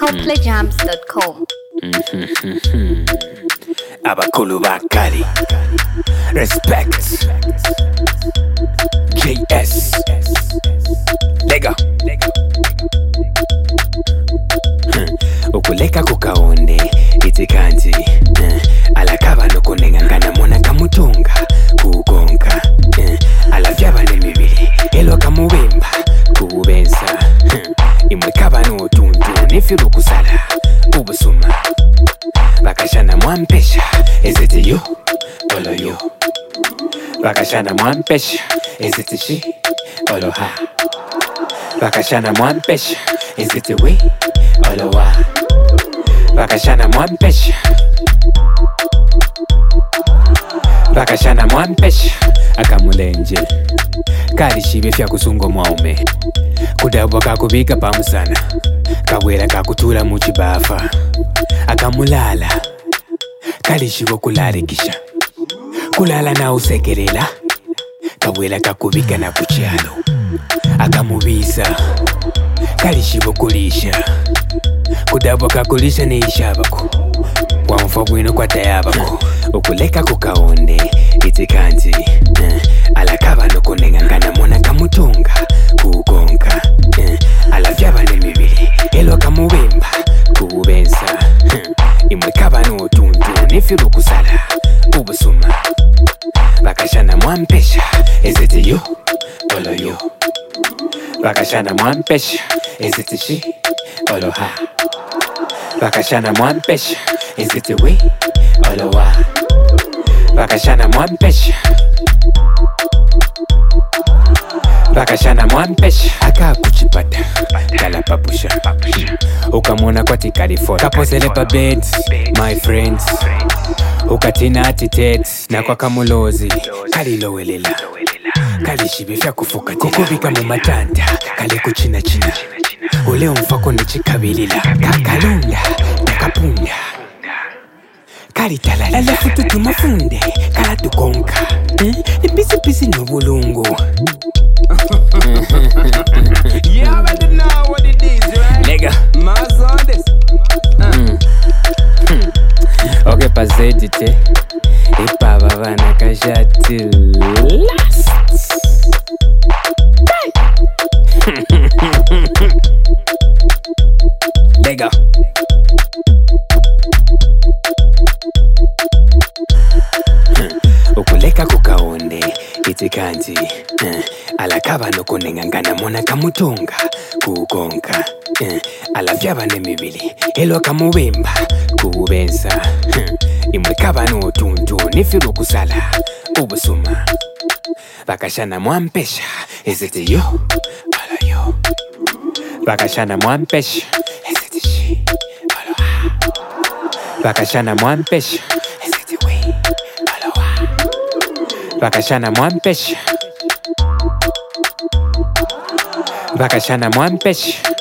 ColdPlayJams.com. Abakulu Bakali. Respect. JS. Lega. Ukuleka kukaonde itikanti alakaba nokunengangana mona kamutunga kugonka alavyaba nemibili elo kamubemba kubensa imwekaba notuntu nefiru kusala ubusuma bakashana mwampesha eziti yo olo yo bakashana mwampesha eziti shi olo ha bakashana mwampesha eziti we olo wa bakashana mwampesha bakashana mwampesha akamulenje kalishibe fya kusungo mwaume kudabwa kakubika pamusana kawera kakutula muchibafa akamulala kalishibo kulalikisha kulala na usekerela kawera kakubika na kuchalo akamubisa kalishibo kulisha kudabwa kakulisha ni ishabako wamfa bwino kwa tayabako ukuleka kukaonde itikanti alakaba nokunengangana mona kamutunga kugonka alavyaba nemibili elo kamubemba kubensa imwekaba notuntu nefiru kusala ubusuma bakashana mwampesha eziti yo olo yo bakashana mwampesha eziti shi olo ha bakashana mwampesha eziti we olo wa bakashana mwampesha bakashana mwampesha akakuchipata kalapapusha ukamwona kwati California kapozele pa bed my friends ukatina atitet na kwa kamulozi kalilowelela kalishibe fya kufuka kukubika mu matanda kale kuchina china ule umfako nechikabilila kakalunda takapunda kalitalala alafutu tumafunde kalatukonka nipisipisi nobulungu. You already know what it is, right? Nigga. Mass on this. Okay, pazedite ipaba bana kashati last. Nigga. Ukuleka kukaonde itikanti alakaba nokunengangana mona kamutunga kugonka alavyaba nemibili elo kamubemba kubensa imwekaba notuntu nefiru kusala ubusuma bakashana mwampesha eziti yo olo yo bakashana mwampesha eziti shi olo ha bakashana mwampesha eziti we olo wa bakashana mwampesha bakashana mwampesha